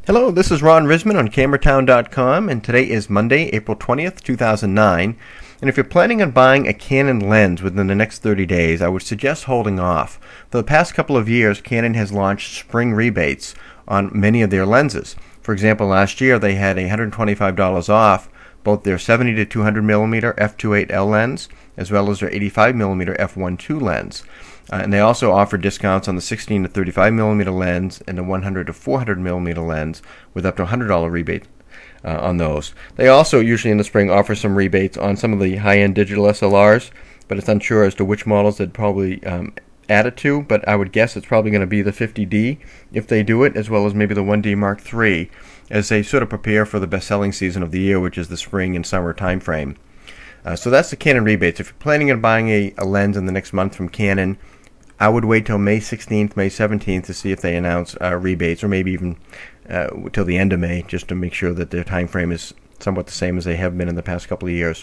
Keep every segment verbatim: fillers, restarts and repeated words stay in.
Hello, this is Ron Risman on Camera Town dot com, and today is Monday, April twentieth, two thousand nine. And if you're planning on buying a Canon lens within the next thirty days, I would suggest holding off. For the past couple of years, Canon has launched spring rebates on many of their lenses. For example, last year they had one hundred twenty-five dollars off both their seventy to two hundred millimeter f two point eight L lens as well as their eighty-five millimeter f one point two lens. Uh, and they also offer discounts on the sixteen to thirty-five millimeter lens and the one hundred to four hundred millimeter lens with up to one hundred dollars rebate uh, on those. They also usually in the spring offer some rebates on some of the high-end digital S L Rs, but it's unsure as to which models they'd probably um, add it to, but I would guess it's probably going to be the fifty D if they do it, as well as maybe the one D Mark three, as they sort of prepare for the best-selling season of the year, which is the spring and summer time frame. Uh, so that's the Canon rebates. If you're planning on buying a, a lens in the next month from Canon, I would wait till May sixteenth, May seventeenth to see if they announce uh, rebates, or maybe even uh, till the end of May, just to make sure that their time frame is somewhat the same as they have been in the past couple of years.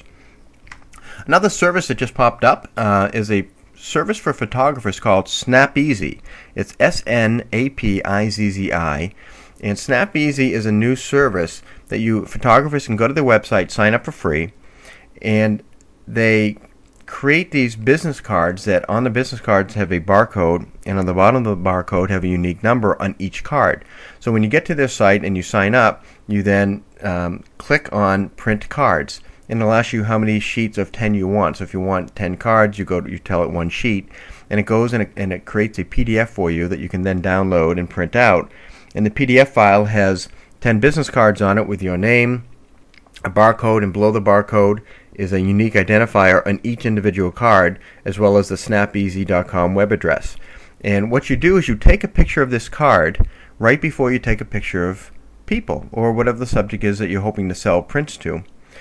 Another service that just popped up uh, is a service for photographers called SnapEasy. It's S N A P I Z Z I. And SnapEasy is a new service that you photographers can go to their website, sign up for free, and they create these business cards that on the business cards have a barcode, and on the bottom of the barcode have a unique number on each card. So when you get to their site and you sign up, you then um, click on print cards, and it'll ask you how many sheets of ten you want. So if you want ten cards, you go to, you tell it one sheet, and it goes and it, and it creates a P D F for you that you can then download and print out. And the P D F file has ten business cards on it with your name, a barcode, and below the barcode is a unique identifier on each individual card, as well as the snap easy dot com web address. And what you do is you take a picture of this card right before you take a picture of people, or whatever the subject is that you're hoping to sell prints to.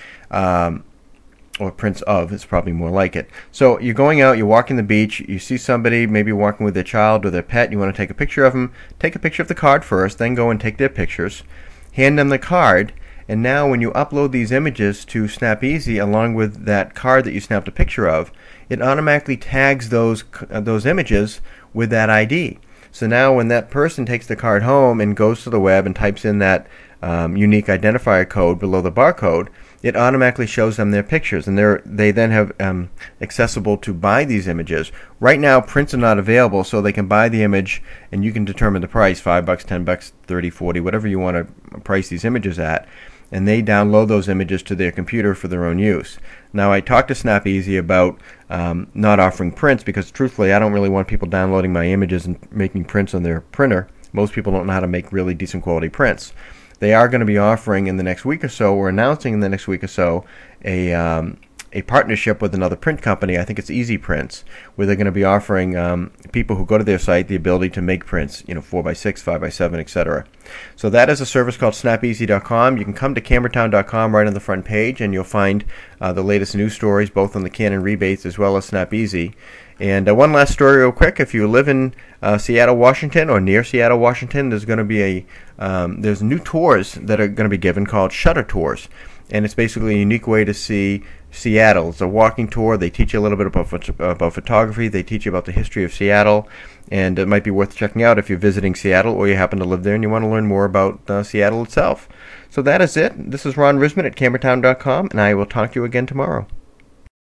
Um, or prints of, it's probably more like it. So you're going out, you're walking the beach, you see somebody maybe walking with their child or their pet, you want to take a picture of them, take a picture of the card first, then go and take their pictures, hand them the card, and now when you upload these images to SnapEasy along with that card that you snapped a picture of, it automatically tags those uh, those images with that I D. So now when that person takes the card home and goes to the web and types in that um, unique identifier code below the barcode, it automatically shows them their pictures, and they're, they then have um, accessible to buy these images. Right now, prints are not available, so they can buy the image, and you can determine the price, five bucks, ten bucks, thirty, forty, whatever you want to price these images at, and they download those images to their computer for their own use. Now, I talked to SnapEasy about um, not offering prints, because truthfully, I don't really want people downloading my images and making prints on their printer. Most people don't know how to make really decent quality prints. They are going to be offering in the next week or so, or announcing in the next week or so, a um, a partnership with another print company. I think it's Easy Prints, where they're going to be offering um, people who go to their site the ability to make prints, you know, four by six, five by seven, et cetera. So that is a service called snap easy dot com. You can come to Camera Town dot com right on the front page, and you'll find uh, the latest news stories, both on the Canon rebates as well as SnapEasy. And uh, one last story real quick. If you live in uh, Seattle, Washington, or near Seattle, Washington, there's going to be a um, there's new tours that are going to be given called Shutter Tours. And it's basically a unique way to see Seattle. It's a walking tour. They teach you a little bit about, about photography. They teach you about the history of Seattle. And it might be worth checking out if you're visiting Seattle or you happen to live there and you want to learn more about uh, Seattle itself. So that is it. This is Ron Risman at Camera Town dot com, and I will talk to you again tomorrow.